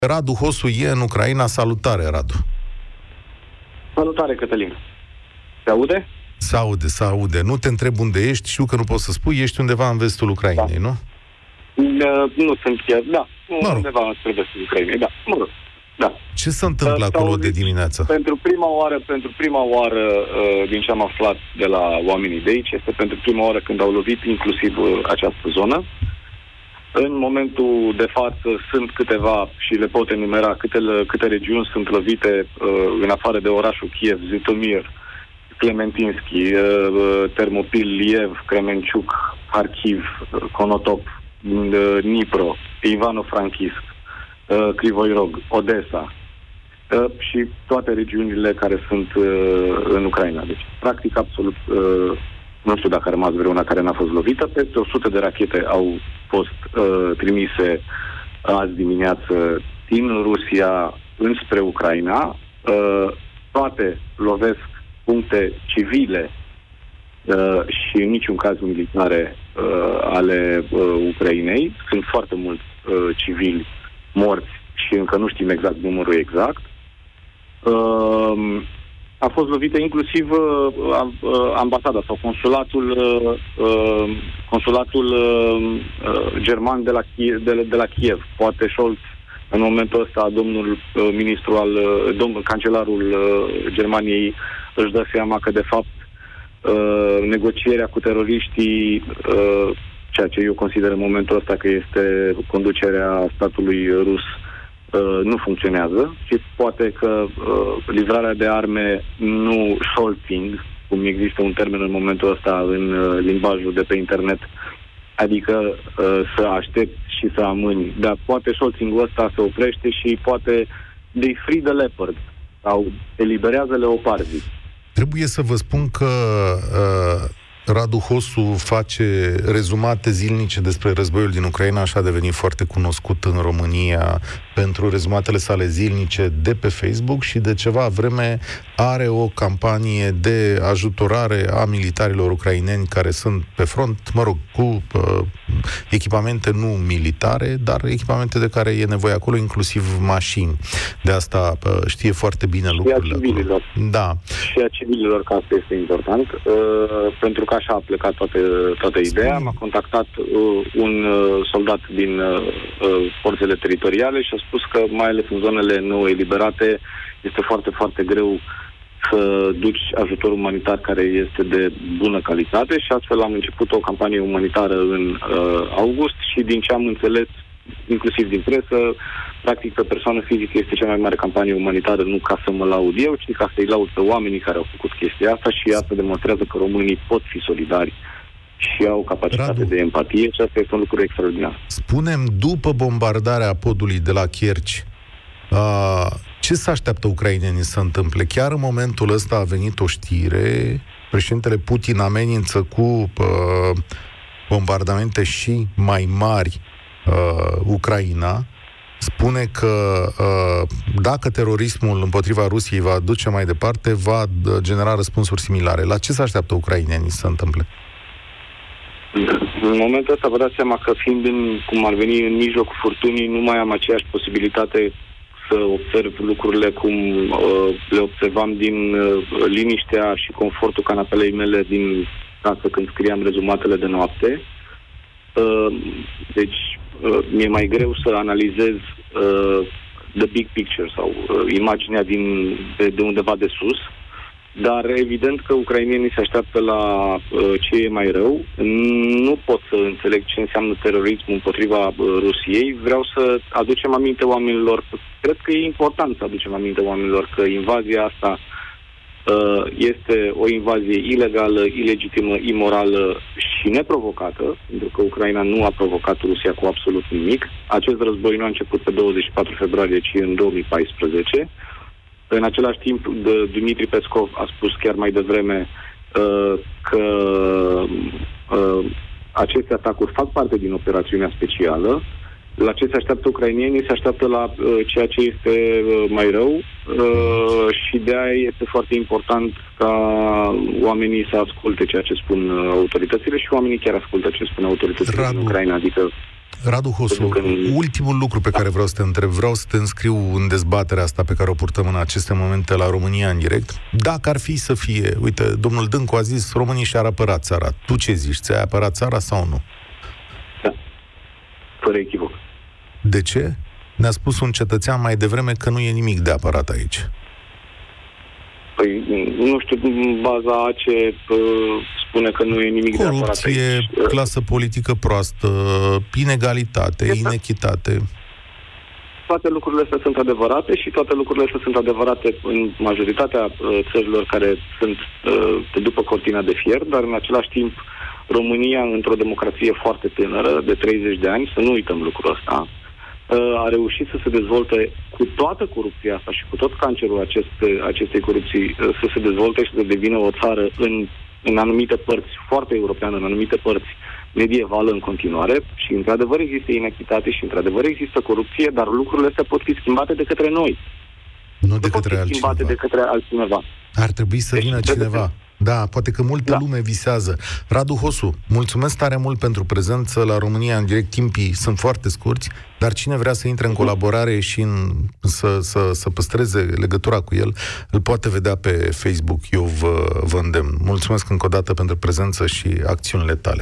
Radu Hosu e în Ucraina. Salutare, Radu! Salutare, Cătălin! Se aude? Se aude. Nu te întreb unde ești, știu că nu poți să spui, ești undeva în vestul Ucrainei, nu? Nu sunt chiar, da. Undeva în vestul Ucrainei, da. Mă rog, da. Ce se întâmplă acolo de dimineață? Pentru prima oară, din ce am aflat de la oamenii de aici, este pentru prima oară când au lovit inclusiv această zonă. În momentul de față sunt câteva, și le pot enumera, câte regiuni sunt lovite în afară de orașul Kiev, Zitomir, Clementinski, Termopil, Liev, Kremenchuk, Kharkiv, Konotop, Dnipro, Ivano-Frankivsk, Krivoi Rog, Odessa și toate regiunile care sunt în Ucraina. Deci, practic, absolut, nu știu dacă a rămas vreuna care n-a fost lovită. Peste 100 de rachete au fost trimise azi dimineață din Rusia înspre Ucraina. Toate lovesc puncte civile și în niciun caz militare ale Ucrainei. Sunt foarte mulți civili morți și încă nu știm exact numărul exact. A fost lovită inclusiv ambasada sau consulatul german de la Kiev. Poate Scholz, în momentul ăsta, domnul cancelarul Germaniei își dă seama că, de fapt, negocierea cu teroriștii, ceea ce eu consider în momentul ăsta că este conducerea statului rus, nu funcționează și poate că livrarea de arme, nu scholting, cum există un termen în momentul ăsta în limbajul de pe internet, adică să aștepți și să amâni, dar poate scholtingul ăsta se oprește și poate they free the leopard sau eliberează leopardii. Trebuie să vă spun că Radu Hosu face rezumate zilnice despre războiul din Ucraina și a devenit foarte cunoscut în România pentru rezumatele sale zilnice de pe Facebook și de ceva vreme are o campanie de ajutorare a militarilor ucraineni care sunt pe front, mă rog, cu echipamente nu militare, dar echipamente de care e nevoie acolo, inclusiv mașini. De asta știe foarte bine lucrurile acolo. Da. Și a civililor, că asta este important, pentru că așa a plecat toată ideea. M-a contactat un soldat din forțele teritoriale și a spus că, mai ales în zonele nou eliberate, este foarte, foarte greu să duci ajutor umanitar care este de bună calitate și astfel am început o campanie umanitară în august și, din ce am înțeles, inclusiv din presă, practic pe persoană fizică este cea mai mare campanie umanitară, nu ca să mă laud eu, ci ca să-i laud pe oamenii care au făcut chestia asta și asta demonstrează că românii pot fi solidari și au capacitate, Radu, de empatie și asta este un lucru extraordinar. Spune-mi, după bombardarea podului de la Kerch, ce se așteaptă ucrainenii să întâmple? Chiar în momentul ăsta a venit o știre, președintele Putin amenință cu bombardamente și mai mari Ucraina, spune că dacă terorismul împotriva Rusiei va duce mai departe, va genera răspunsuri similare. La ce se așteaptă ucrainenii să întâmple? În momentul ăsta vă dați seama că, fiind cum ar veni în mijlocul furtunii, nu mai am aceeași posibilitate să observ lucrurile cum le observam din liniștea și confortul canapelei mele din casă când scriam rezumatele de noapte. Deci mi-e mai greu să analizez the big picture sau imaginea de undeva de sus, dar evident că ucrainenii se așteaptă la ce e mai rău. Nu pot să înțeleg ce înseamnă terorismul împotriva Rusiei. Vreau să aducem aminte oamenilor, cred că e important să aducem aminte oamenilor că invazia asta este o invazie ilegală, ilegitimă, imorală și neprovocată, pentru că Ucraina nu a provocat Rusia cu absolut nimic. Acest război nu a început pe 24 februarie, ci în 2014. În același timp, Dmitri Peskov a spus chiar mai devreme că aceste atacuri fac parte din operațiunea specială. La ce se așteaptă ucrainienii? Se așteaptă la ceea ce este mai rău și de-aia este foarte important ca oamenii să asculte ceea ce spun autoritățile și oamenii chiar ascultă ce spun autoritățile din Ucraina. Adică Radu Hosu, ultimul lucru pe care vreau să te întreb, vreau să te înscriu în dezbaterea asta pe care o purtăm în aceste momente la România în direct. Dacă ar fi să fie, uite, domnul Dâncu a zis, românii și-ar apăra țara. Tu ce zici? Ți-ai apărat țara sau nu? Da, fără echivoc. De ce? Ne-a spus un cetățean mai devreme că nu e nimic de apărat aici. Păi, nu știu, în baza a ce spune că nu e nimic de apărat aici. Corupție, clasă politică proastă, inegalitate, inechitate. Toate lucrurile astea sunt adevărate și toate lucrurile astea sunt adevărate în majoritatea țărilor care sunt după cortina de fier, dar în același timp România, într-o democrație foarte tânără, de 30 de ani, să nu uităm lucrul ăsta, a reușit să se dezvolte cu toată corupția asta și cu tot cancerul acestei corupții, să se dezvolte și să devină o țară în anumite părți foarte europeană, în anumite părți medievală în continuare și într-adevăr există inechitate și într-adevăr există corupție, dar lucrurile astea pot fi schimbate de către noi. Nu de către altcineva. Schimbate de către altcineva. Ar trebui să vină cineva. Da, poate că multă lume visează. Radu Hosu, mulțumesc tare mult pentru prezență la România în direct. Timpii sunt foarte scurți, dar cine vrea să intre în colaborare și să păstreze legătura cu el, îl poate vedea pe Facebook. Eu vă îndemn. Mulțumesc încă o dată pentru prezență și acțiunile tale.